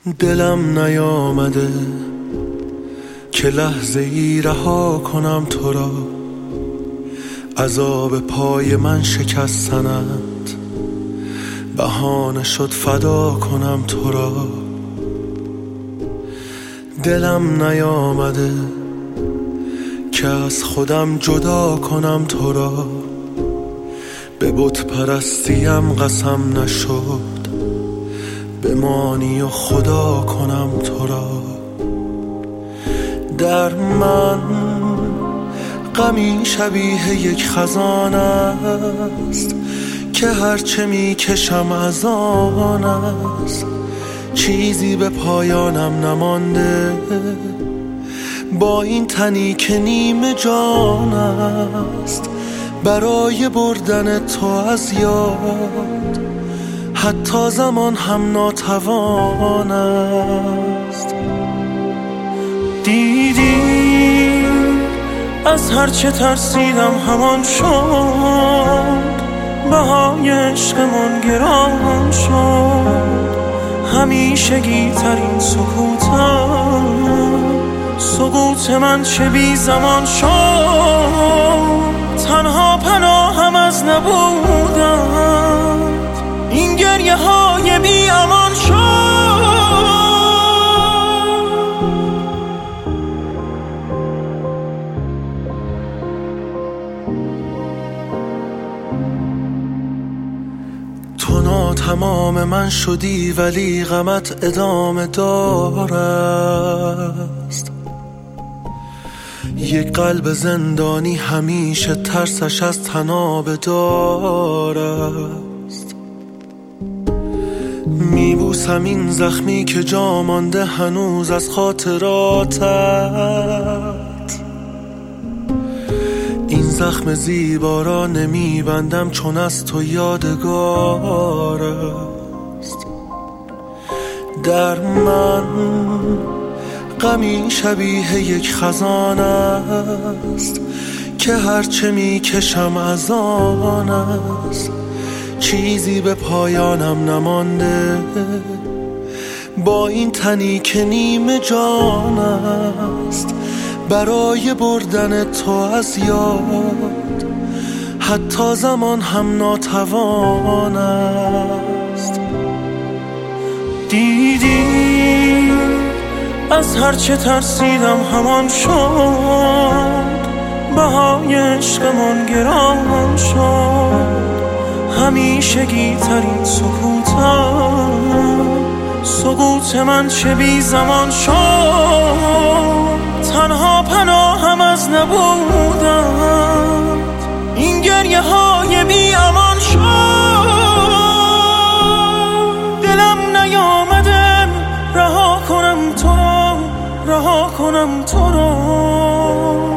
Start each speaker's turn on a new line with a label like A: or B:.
A: دلم نیامده که لحظه ای رها کنم تو را، عذاب پای من شکستنت بهانه شد فدا کنم تو را. دلم نیامده که از خودم جدا کنم تو را، به بت پرستیم قسم نشد بمانی و خدا کنم تو را. در من غمی شبیه یک خزان است که هرچه می کشم از آن است، چیزی به پایانم نمانده با این تنی که نیم جان است. برای بردن تو از یاد حتی زمان هم ناتوان است. دیدی از هرچه ترسیدم همان شد، بهای عشقمون گران شد. همیشگی ترین سکوت من چه بی زمان شد. تنها پناهم از نبودن این گریه های بی امان شد. تو ناتمام من شدی ولی غمت ادامه دارست. یک قلب زندانی همیشه ترسش از تناب دارست. میبوسم این زخمی که جا مانده هنوز از خاطراتت، این زخم زیبا را نمیبندم چون از تو یادگار است. در من غمی شبیه یک خزان است که هرچه می کشم از آن است، چیزی به پایانم نمانده با این تنی که نیم جان است. برای بردن تو از یاد حتی زمان هم ناتوان است. دیدی از هرچه ترسیدم همان شد، بهای عشقمون گران شد. همیشگی ترین سکوت من چه بی زمان شد. تنها پناهم از نبودن این گریه های بی امان شد. دلم نیامده رها کنم تو را